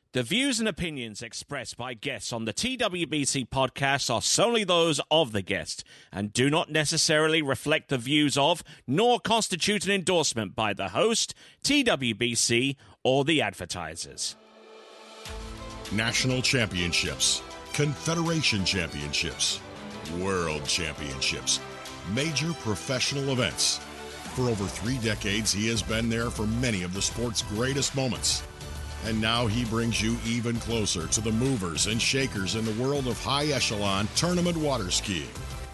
The views and opinions expressed by guests on the TWBC podcast are solely those of the guest and do not necessarily reflect the views of, nor constitute an endorsement by the host, TWBC, or the advertisers. National championships, Confederation championships, World championships, major professional events. For over 3 decades, he has been there for many of the sport's greatest moments. And now he brings you even closer to the movers and shakers in the world of high-echelon tournament water skiing.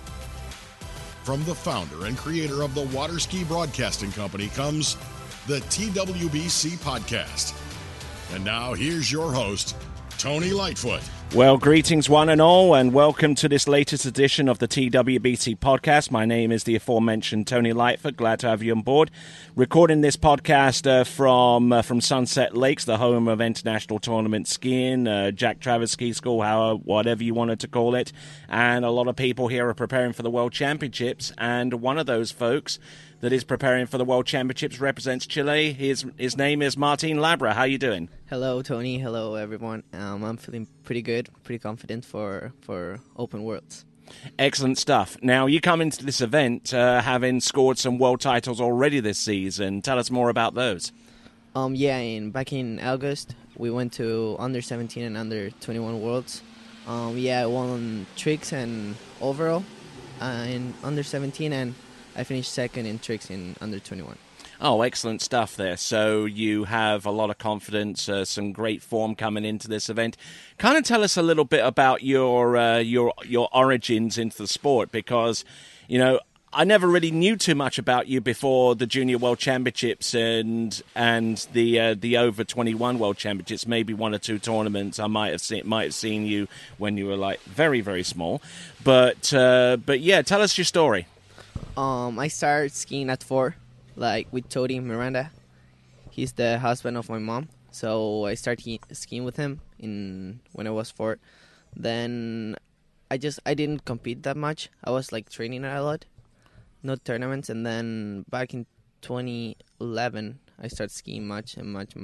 From the founder and creator of the Water Ski Broadcasting Company comes the TWBC Podcast. And now here's your host, Tony Lightfoot. Well, greetings one and all, and welcome to this latest edition of the TWBC podcast. My name is the aforementioned Tony Lightfoot. Glad to have you on board. Recording this podcast from Sunset Lakes, the home of international tournament skiing, Jack Travers Ski School, whatever you wanted to call it. And a lot of people here are preparing for the World Championships, and one of those folks that is preparing for the World Championships represents Chile. His name is Martin Labra. How you doing? Hello, Tony. Hello, everyone. I'm feeling pretty good, pretty confident for Open Worlds. Excellent stuff. Now, you come into this event having scored some world titles already this season. Tell us more about those. Back in August, we went to under 17 and under 21 Worlds. I won tricks and overall in under 17, and I finished second in tricks in under 21. Oh, excellent stuff there. So you have a lot of confidence, some great form coming into this event. Kind of tell us a little bit about your origins into the sport, because, you know, I never really knew too much about you before the Junior World Championships and the over 21 World Championships. Maybe 1 or 2 tournaments I might have seen you when you were like very, very small. But yeah, tell us your story. I started skiing at 4. Like with Tony Miranda. He's the husband of my mom. So I started skiing with him when I was 4. Then I didn't compete that much. I was like training a lot, no tournaments. And then back in 2011, I started skiing much.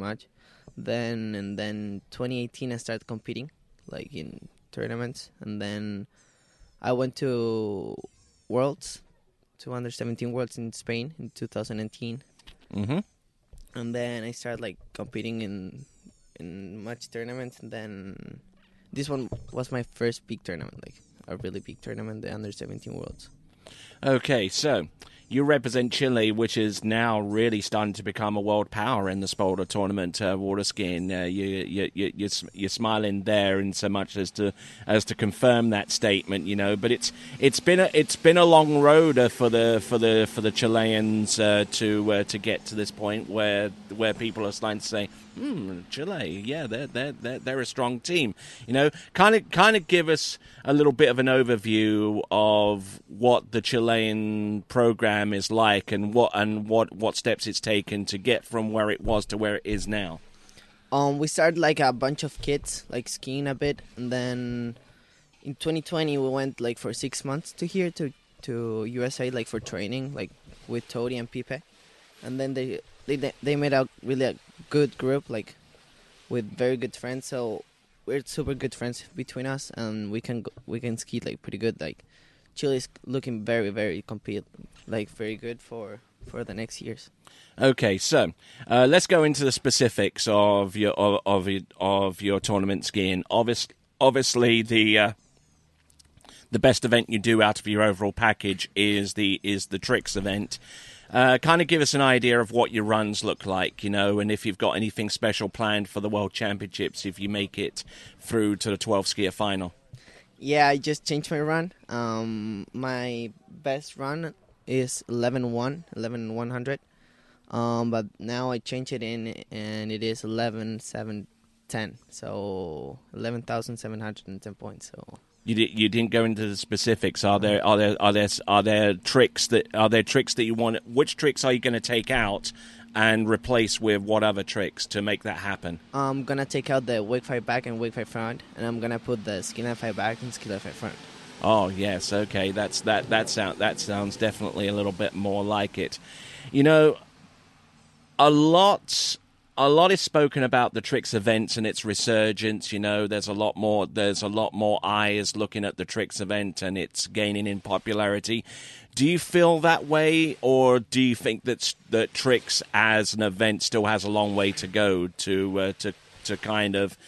Then 2018, I started competing like in tournaments. And then I went to Worlds. To under 17 Worlds in Spain in 2019. Mm-hmm. And then I started like competing in much tournaments, and then this one was my first big tournament, like a really big tournament, the under 17 Worlds. Okay, so you represent Chile, which is now really starting to become a world power in the sport of tournament water skiing. You're smiling there in so much as to confirm that statement, you know. But it's been a long road for the Chileans to get to this point where people are starting to say, Chile, yeah, they're a strong team. You know, kind of give us a little bit of an overview of what the Chilean program is like and what steps it's taken to get from where it was to where it is now. We started like a bunch of kids like skiing a bit, and then in 2020 we went like for 6 months to here to USA, like for training, like with Tony and Pipe, and then they made a really good group, like with very good friends. So we're super good friends between us, and we can ski like pretty good. Like Chile's looking very, very very good for the next years. Okay, so let's go into the specifics of your tournament skiing. Obviously, the best event you do out of your overall package is the tricks event. Kind of give us an idea of what your runs look like, you know, and if you've got anything special planned for the World Championships if you make it through to the 12 skier final. Yeah, I just changed my run. My best run is 11,100. But now I changed it and it is 11,710. So 11,710 points. So you didn't go into the specifics. Are there tricks that you want? Which tricks are you going to take out and replace with what other tricks to make that happen? I'm gonna take out the wake 5 back and wake 5 front, and I'm gonna put the ski 5 back and ski 5 front. Oh yes, okay. That sounds definitely a little bit more like it. You know, a lot a lot is spoken about the tricks events and its resurgence. You know, there's a lot more eyes looking at the tricks event, and it's gaining in popularity. Do you feel that way, or do you think that tricks as an event still has a long way to go to kind of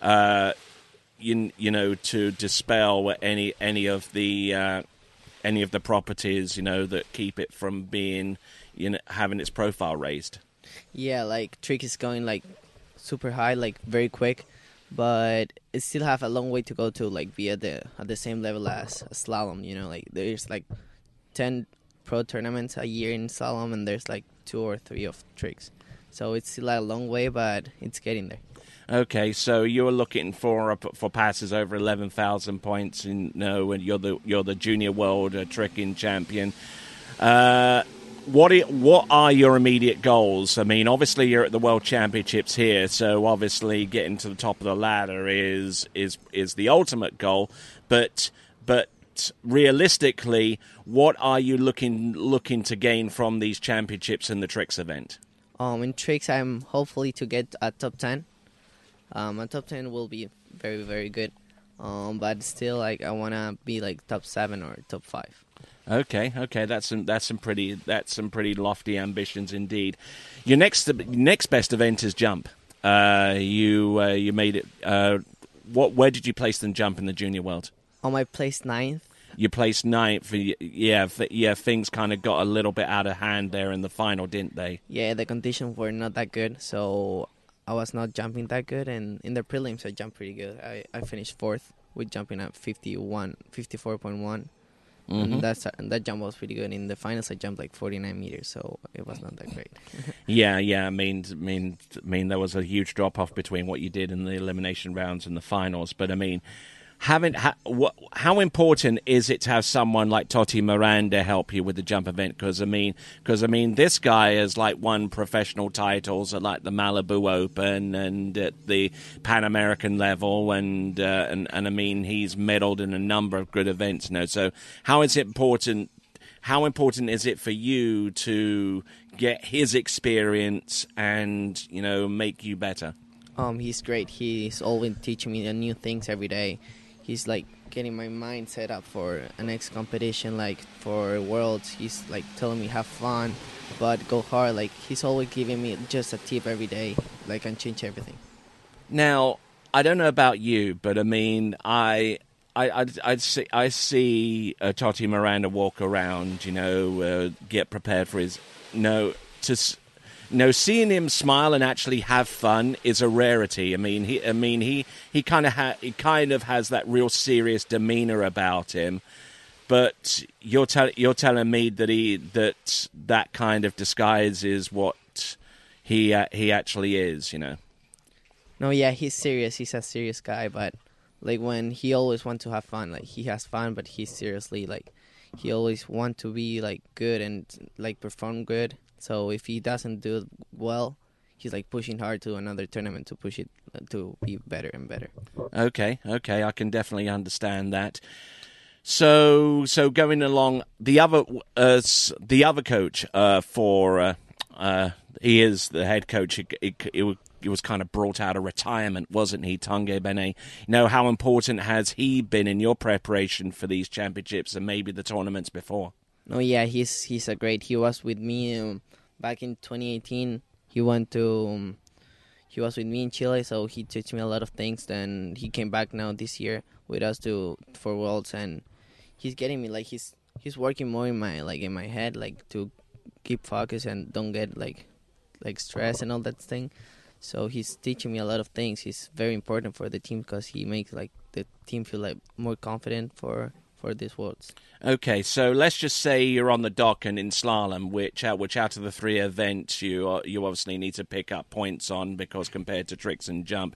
to dispel any of the properties that keep it from being having its profile raised? Yeah, like trick is going like super high, like very quick, but it still have a long way to go to like be at the same level as slalom. Like there's like 10 pro tournaments a year in slalom, and there's like 2 or 3 of tricks. So it's still a long way, but it's getting there. Okay, so you're looking for passes over 11,000 points, and you're the junior world tricking champion. What are your immediate goals? I mean, obviously you're at the World Championships here, so obviously getting to the top of the ladder is the ultimate goal. But realistically, what are you looking to gain from these championships in the tricks event? In tricks, I'm hopefully to get a top 10. A top 10 will be very, very good. But still, like I wanna be like top 7 or top 5. Okay, that's some pretty lofty ambitions indeed. Your next best event is jump. You made it. Where did you place in jump in the junior world? I placed 9th. You placed 9th. Yeah. Things kind of got a little bit out of hand there in the final, didn't they? Yeah, the conditions were not that good, so I was not jumping that good. And in the prelims, I jumped pretty good. I finished 4th with jumping at 54.1. Mm-hmm. And that jump was pretty good. In the finals, I jumped like 49 meters, so it was not that great. Yeah. I mean, there was a huge drop off between what you did in the elimination rounds and the finals. But I mean, how important is it to have someone like Toti Miranda help you with the jump event? Because I mean, this guy has like won professional titles at like the Malibu Open and at the Pan American level, and I mean, he's medaled in a number of good events now. So how important is it for you to get his experience and make you better? He's great. He's always teaching me new things every day. He's like getting my mind set up for a next competition, like for Worlds. He's like telling me have fun, but go hard. Like he's always giving me just a tip every day, like and change everything. Now, I don't know about you, but I mean, I see Toti Miranda walk around, get prepared for his seeing him smile and actually have fun is a rarity. I mean, he kind of has that real serious demeanor about him. But you're telling me that that kind of disguise is what he actually is, No, yeah, he's serious. He's a serious guy, but like when he always wants to have fun, like he has fun, but he's seriously like he always want to be like good and like perform good. So if he doesn't do well, he's like pushing hard to another tournament to push it to be better and better. Okay, I can definitely understand that. So going along, the other coach he is the head coach. He was kind of brought out of retirement, wasn't he, Tanguy Benet? How important has he been in your preparation for these championships and maybe the tournaments before? No, yeah, he's a great. He was with me back in 2018. He was with me in Chile, so he taught me a lot of things. Then he came back now this year with us for Worlds, and he's getting me like he's working more in my head, like to keep focus and don't get like stress and all that thing. So he's teaching me a lot of things. He's very important for the team because he makes like the team feel like more confident for these Worlds. Okay, so let's just say you're on the dock and in slalom, which out of the 3 events you obviously need to pick up points on, because compared to tricks and jump,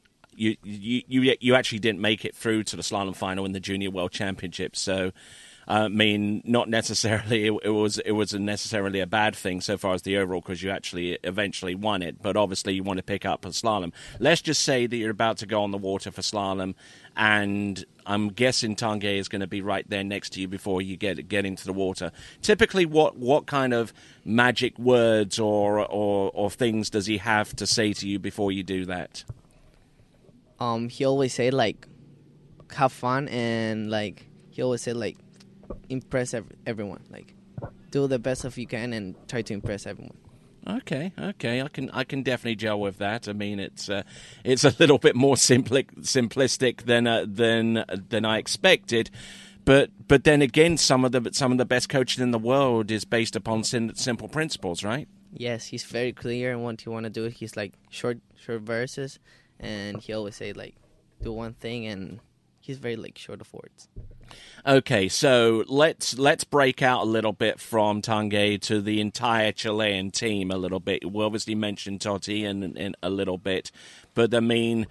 you actually didn't make it through to the slalom final in the Junior World Championship. So I mean, not necessarily it wasn't necessarily a bad thing so far as the overall, because you actually eventually won it. But obviously, you want to pick up a slalom. Let's just say that you're about to go on the water for slalom, and I'm guessing Tanguy is going to be right there next to you before you get into the water. Typically, what kind of magic words or things does he have to say to you before you do that? He always say like, have fun, and like he always say like, impress everyone. Like, do the best of you can and try to impress everyone. Okay, I can definitely gel with that. I mean, it's a little bit more simplistic than I expected, but then again, some of the best coaching in the world is based upon simple principles, right? Yes, he's very clear in what he want to do. He's like short verses, and he always say like, do one thing, and he's very like short of words. Okay, so let's break out a little bit from Tanguy to the entire Chilean team a little bit. We obviously mentioned Totti in a little bit, but I mean,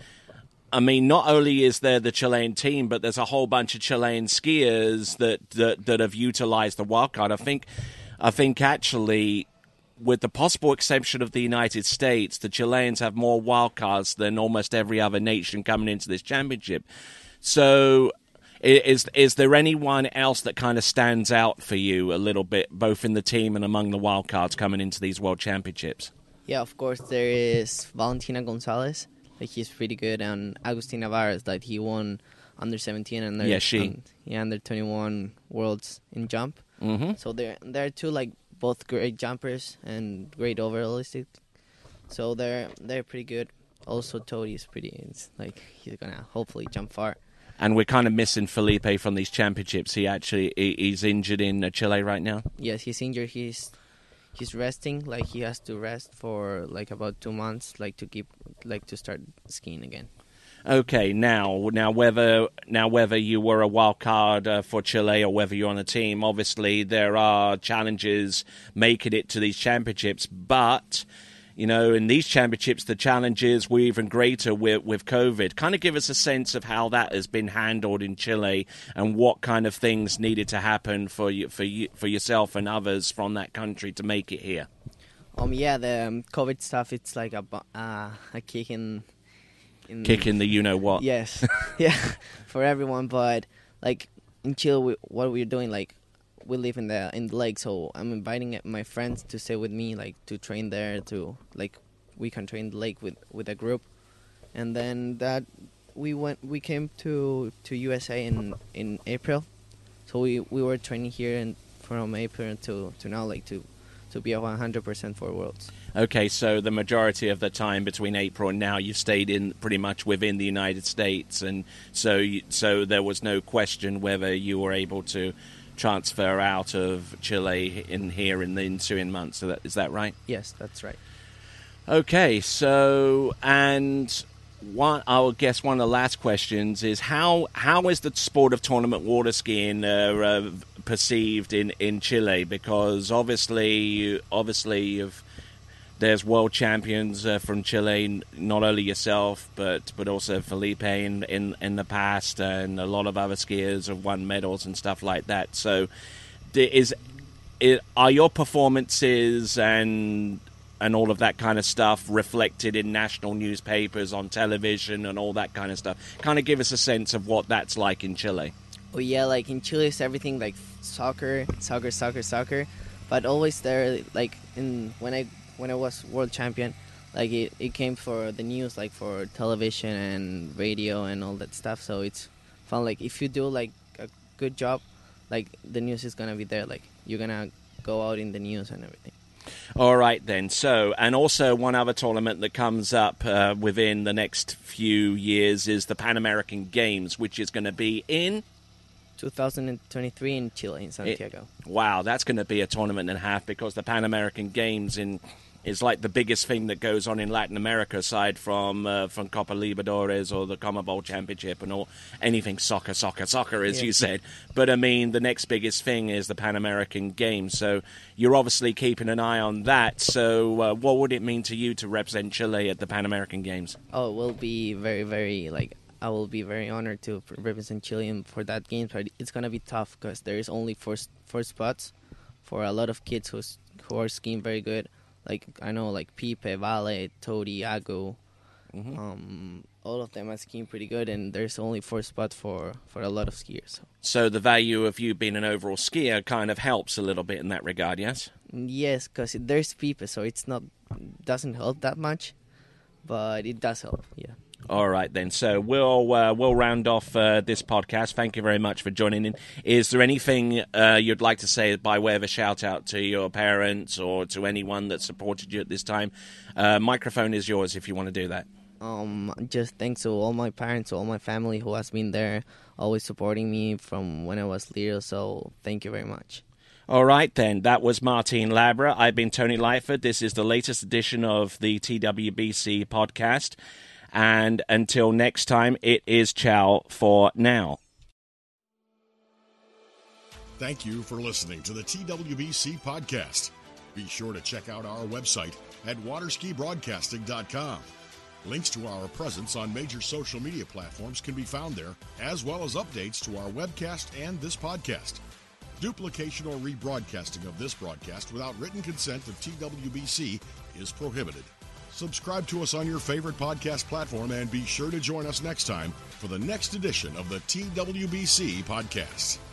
not only is there the Chilean team, but there's a whole bunch of Chilean skiers that have utilized the wildcard. I think actually, with the possible exception of the United States, the Chileans have more wildcards than almost every other nation coming into this championship. So, is there anyone else that kind of stands out for you a little bit, both in the team and among the wildcards coming into these World Championships? Yeah, of course, there is Valentina Gonzalez. Like, he's pretty good. And Agustin Navarez, like, he won under 17 and under 21 Worlds in jump. Mm-hmm. So they're two, like, both great jumpers and great overallistic. So they're pretty good. Also, Totti is it's like, he's going to hopefully jump far. And we're kind of missing Felipe from these championships. He's injured in Chile right now. Yes, he's injured. He's resting. Like, he has to rest for like about 2 months, like to start skiing again. Okay, now whether you were a wild card for Chile or whether you're on a team, obviously there are challenges making it to these championships, but you know, in these championships, the challenges were even greater with COVID. Kind of give us a sense of how that has been handled in Chile and what kind of things needed to happen for yourself and others from that country to make it here. Yeah, the COVID stuff, it's like a kick in kick in the you-know-what. Yes, yeah, for everyone. But like in Chile, what we're doing, like, we live in the lake, so I'm inviting my friends to stay with me, like to train there. To like we can train the lake with a group, and then that we came to USA in April, so we were training here and from April to now, like to be 100% for Worlds. Okay, so the majority of the time between April and now, you've stayed in pretty much within the United States, and so there was no question whether you were able to transfer out of Chile in here in the ensuing months. So is that right? Yes, that's right. Okay, so I guess one of the last questions is how is the sport of tournament water skiing perceived in Chile? Because obviously there's world champions from Chile, not only yourself but also Felipe in the past, and a lot of other skiers have won medals and stuff like that. So are your performances and all of that kind of stuff reflected in national newspapers, on television, and all that kind of stuff? Kind of give us a sense of what that's like in Chile. Oh yeah, like in Chile, it's everything like soccer, but always there, like when I was world champion, like it came for the news, like for television and radio and all that stuff. So it's fun. Like if you do like a good job, like the news is gonna be there. Like you're gonna go out in the news and everything. All right, then. So, and also one other tournament that comes up within the next few years is the Pan American Games, which is going to be in 2023 in Chile, in Santiago. Wow, that's going to be a tournament and a half, because the Pan American Games is like the biggest thing that goes on in Latin America, aside from Copa Libertadores or the CONMEBOL Championship and all anything soccer, as you said. But I mean, the next biggest thing is the Pan American Games. So you're obviously keeping an eye on that. So what would it mean to you to represent Chile at the Pan American Games? Oh, it will be very, very like I will be very honored to represent Chile for that game. But it's gonna be tough because there is only four spots for a lot of kids who are skiing very good. Like I know, like Pipe, Vale, Todi, Agu, all of them are skiing pretty good, and there's only four spots for a lot of skiers. So the value of you being an overall skier kind of helps a little bit in that regard, yes? Yes, because there's Pipe, so it's not doesn't help that much, but it does help. Yeah. All right, then. So we'll round off this podcast. Thank you very much for joining in. Is there anything you'd like to say by way of a shout-out to your parents or to anyone that supported you at this time? Microphone is yours if you want to do that. Just thanks to all my parents, all my family who has been there, always supporting me from when I was little. So thank you very much. All right, then. That was Martin Labra. I've been Tony Lightfoot. This is the latest edition of the TWBC podcast. And until next time, it is ciao for now. Thank you for listening to the TWBC podcast. Be sure to check out our website at waterskibroadcasting.com. Links to our presence on major social media platforms can be found there, as well as updates to our webcast and this podcast. Duplication or rebroadcasting of this broadcast without written consent of TWBC is prohibited. Subscribe to us on your favorite podcast platform and be sure to join us next time for the next edition of the TWBC podcast.